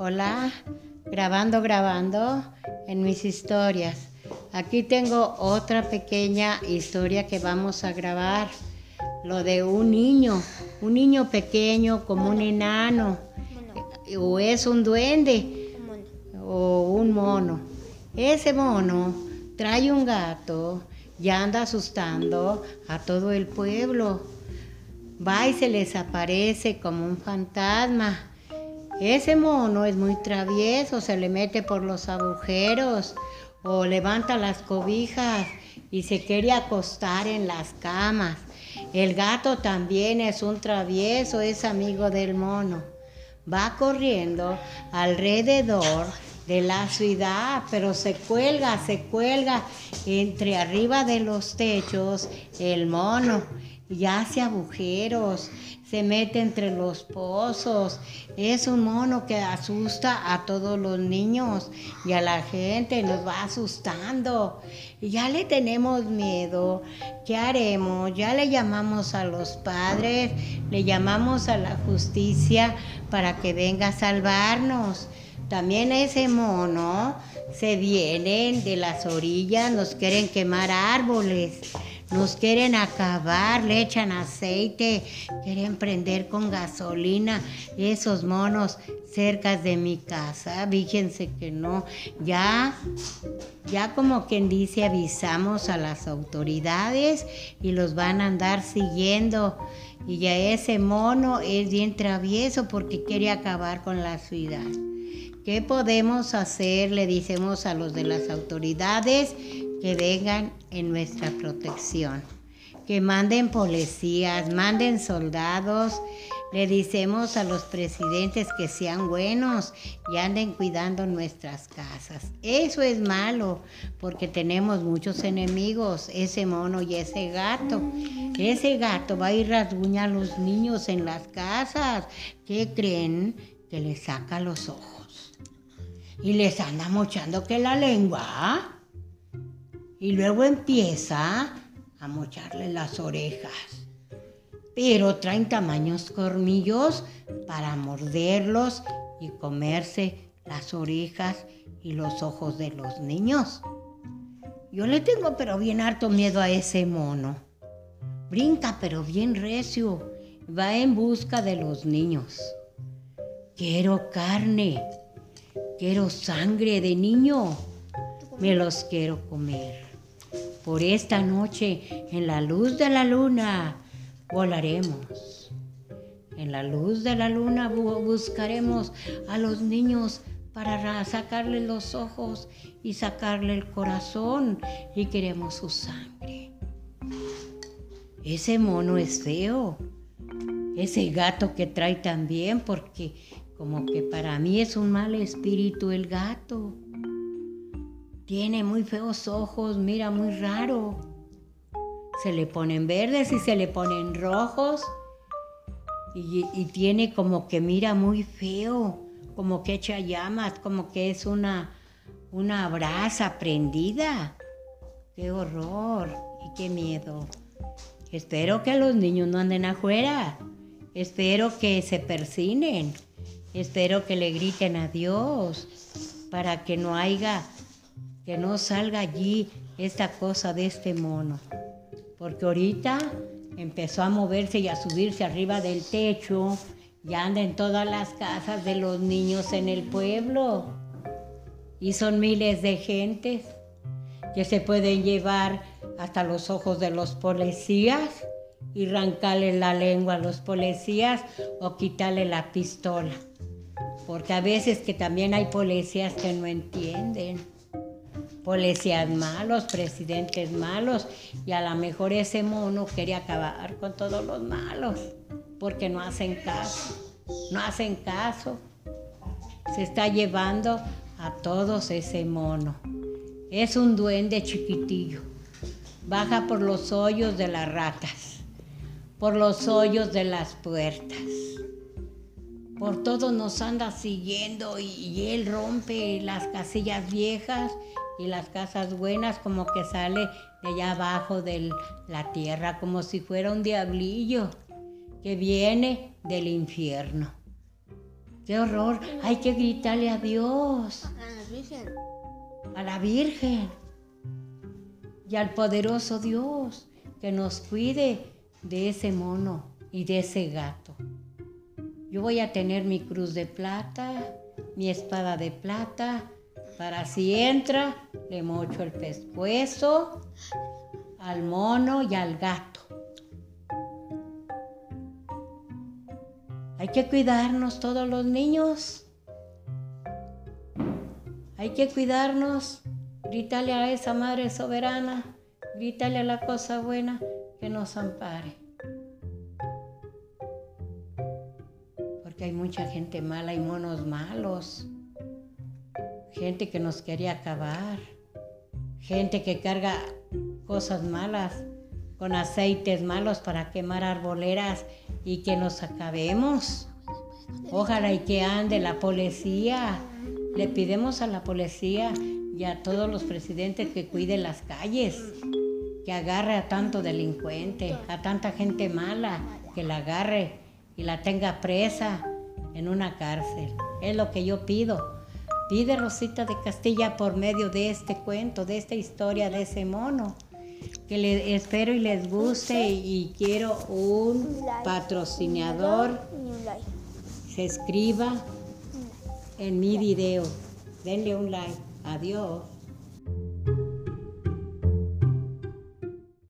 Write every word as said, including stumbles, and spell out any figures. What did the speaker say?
Hola, grabando, grabando en mis historias. Aquí tengo otra pequeña historia que vamos a grabar. Lo de un niño, un niño pequeño como un enano, o es un duende, o un mono. Ese mono trae un gato y anda asustando a todo el pueblo. Va y se les aparece como un fantasma. Ese mono es muy travieso, se le mete por los agujeros o levanta las cobijas y se quiere acostar en las camas. El gato también es un travieso, es amigo del mono. Va corriendo alrededor de la ciudad, pero se cuelga, se cuelga entre arriba de los techos el mono y hace agujeros, se mete entre los pozos. Es un mono que asusta a todos los niños y a la gente, nos va asustando. Y ya le tenemos miedo. ¿Qué haremos? Ya le llamamos a los padres, le llamamos a la justicia para que venga a salvarnos. También ese mono se vienen de las orillas, nos quieren quemar árboles, nos quieren acabar, le echan aceite, quieren prender con gasolina esos monos cerca de mi casa. Fíjense que no, ya, ya como quien dice, avisamos a las autoridades y los van a andar siguiendo. Y ya ese mono es bien travieso porque quiere acabar con la ciudad. ¿Qué podemos hacer? Le decimos a los de las autoridades que vengan en nuestra protección, que manden policías, manden soldados. Le decimos a los presidentes que sean buenos y anden cuidando nuestras casas. Eso es malo porque tenemos muchos enemigos, ese mono y ese gato. Ese gato va a ir rasguña a los niños en las casas. ¿Qué creen? Que les saca los ojos. Y les anda mochando que la lengua. Y luego empieza a mocharle las orejas. Pero traen tamaños colmillos para morderlos y comerse las orejas y los ojos de los niños. Yo le tengo pero bien harto miedo a ese mono. Brinca pero bien recio. Va en busca de los niños. Quiero carne. Quiero sangre de niño, me los quiero comer. Por esta noche, en la luz de la luna, volaremos. En la luz de la luna buscaremos a los niños para sacarle los ojos y sacarle el corazón y queremos su sangre. Ese mono es feo, ese gato que trae también, porque como que para mí es un mal espíritu el gato. Tiene muy feos ojos, mira muy raro. Se le ponen verdes y se le ponen rojos. Y, y tiene como que mira muy feo, como que echa llamas, como que es una, una brasa prendida. ¡Qué horror y qué miedo! Espero que los niños no anden afuera. Espero que se persinen. Espero que le griten a Dios para que no haya, que no salga allí esta cosa de este mono. Porque ahorita empezó a moverse y a subirse arriba del techo y anda en todas las casas de los niños en el pueblo. Y son miles de gentes que se pueden llevar hasta los ojos de los policías y arrancarle la lengua a los policías o quitarle la pistola. Porque a veces que también hay policías que no entienden. Policías malos, presidentes malos. Y a lo mejor ese mono quiere acabar con todos los malos. Porque no hacen caso. No hacen caso. Se está llevando a todos ese mono. Es un duende chiquitillo. Baja por los hoyos de las ratas. Por los hoyos de las puertas. Por todo nos anda siguiendo y, y él rompe las casillas viejas y las casas buenas, como que sale de allá abajo de la tierra, como si fuera un diablillo que viene del infierno. ¡Qué horror! Hay que gritarle a Dios. A la Virgen. A la Virgen. Y al poderoso Dios que nos cuide de ese mono y de ese gato. Yo voy a tener mi cruz de plata, mi espada de plata, para si entra, le mocho el pescuezo al mono y al gato. Hay que cuidarnos todos los niños. Hay que cuidarnos. Grítale a esa Madre Soberana, grítale a la cosa buena que nos ampare. Porque hay mucha gente mala, hay monos malos. Gente que nos quería acabar. Gente que carga cosas malas con aceites malos para quemar arboleras y que nos acabemos. Ojalá y que ande la policía. Le pidemos a la policía y a todos los presidentes que cuiden las calles, que agarre a tanto delincuente, a tanta gente mala, que la agarre y la tenga presa en una cárcel. Es lo que yo pido. Pide Rosita de Castilla por medio de este cuento, de esta historia de ese mono, que le espero y les guste y quiero un patrocinador. Se escriba en mi video. Denle un like. Adiós.